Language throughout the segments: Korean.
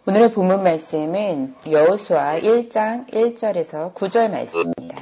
오늘의 본문 말씀은 여호수아 1장 1절에서 9절 말씀입니다.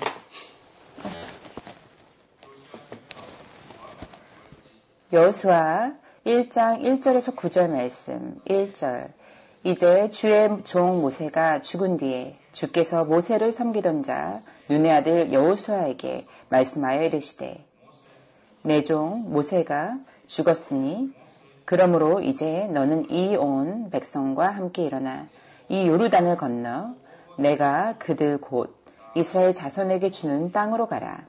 여호수아 1장 1절에서 9절 말씀 1절. 이제 주의 종 모세가 죽은 뒤에 주께서 모세를 섬기던 자 눈의 아들 여호수아에게 말씀하여 이르시되 내 종 모세가 죽었으니 그러므로 이제 너는 이 온 백성과 함께 일어나 이 요르단을 건너 내가 그들 곧 이스라엘 자손에게 주는 땅으로 가라.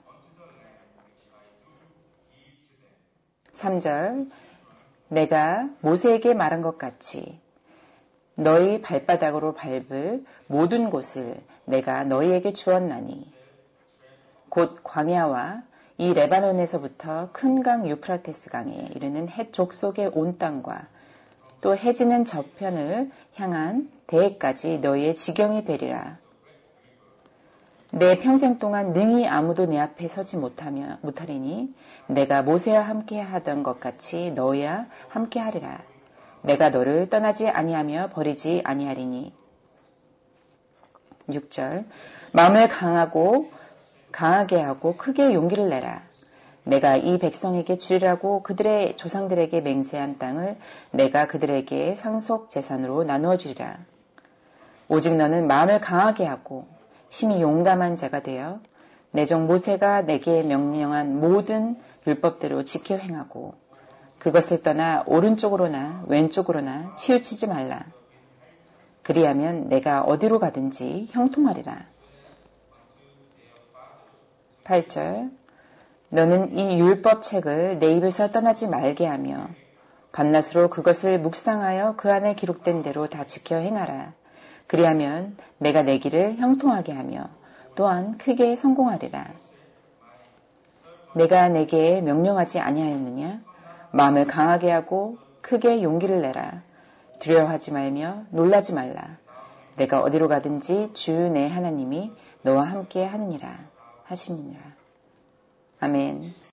3절. 내가 모세에게 말한 것 같이 너희 발바닥으로 밟을 모든 곳을 내가 너희에게 주었나니 곧 광야와 이 레바논에서부터 큰 강 유프라테스 강에 이르는 헷 족속의 온 땅과 또 해지는 저편을 향한 대해까지 너희의 지경이 되리라. 내 평생 동안 능히 아무도 내 앞에 서지 못하리니 내가 모세와 함께 하던 것 같이 너희와 함께 하리라. 내가 너를 떠나지 아니하며 버리지 아니하리니. 6절. 마음을 강하게 하고 크게 용기를 내라. 내가 이 백성에게 주리라고 그들의 조상들에게 맹세한 땅을 내가 그들에게 상속 재산으로 나누어 주리라. 오직 너는 마음을 강하게 하고 심히 용감한 자가 되어 내 종 모세가 내게 명령한 모든 율법대로 지켜 행하고 그것을 떠나 오른쪽으로나 왼쪽으로나 치우치지 말라. 그리하면 내가 어디로 가든지 형통하리라. 8절. 너는 이 율법책을 내 입에서 떠나지 말게 하며 밤낮으로 그것을 묵상하여 그 안에 기록된 대로 다 지켜 행하라. 그리하면 내가 내 길을 형통하게 하며 또한 크게 성공하리라. 내가 내게 명령하지 아니하였느냐? 마음을 강하게 하고 크게 용기를 내라. 두려워하지 말며 놀라지 말라. 내가 어디로 가든지 주 내 하나님이 너와 함께 하느니라 하시니라. 아멘.